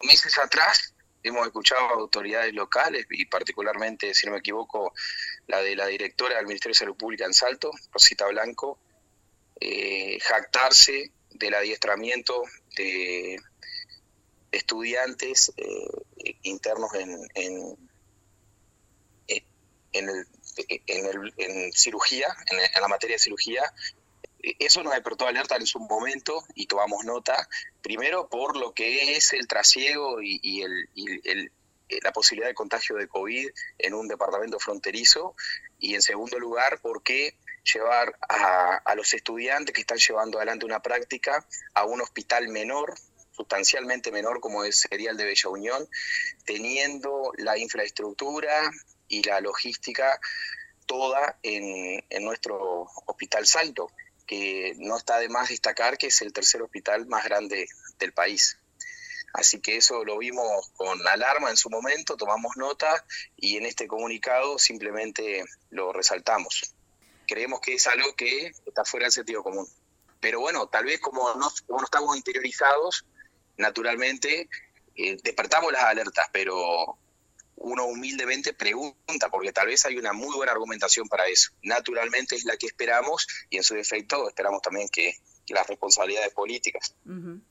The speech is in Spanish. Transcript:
meses atrás hemos escuchado a autoridades locales, y particularmente, si no me equivoco, la de la directora del Ministerio de Salud Pública en Salto, Rosita Blanco, jactarse del adiestramiento de estudiantes internos en cirugía, en la materia de cirugía. Eso nos despertó alerta en su momento y tomamos nota, primero por lo que es el trasiego y la posibilidad de contagio de COVID en un departamento fronterizo, y en segundo lugar porque llevar a los estudiantes que están llevando adelante una práctica a un hospital menor, sustancialmente menor como sería el de Bella Unión, teniendo la infraestructura y la logística toda en nuestro Hospital Salto, que no está de más destacar que es el tercer hospital más grande del país. Así que eso lo vimos con alarma en su momento, tomamos nota y en este comunicado simplemente lo resaltamos. Creemos que es algo que está fuera del sentido común. Pero bueno, tal vez como no estamos interiorizados, naturalmente despertamos las alertas, pero uno humildemente pregunta, porque tal vez hay una muy buena argumentación para eso. Naturalmente es la que esperamos, y en su defecto esperamos también que las responsabilidades políticas. Uh-huh.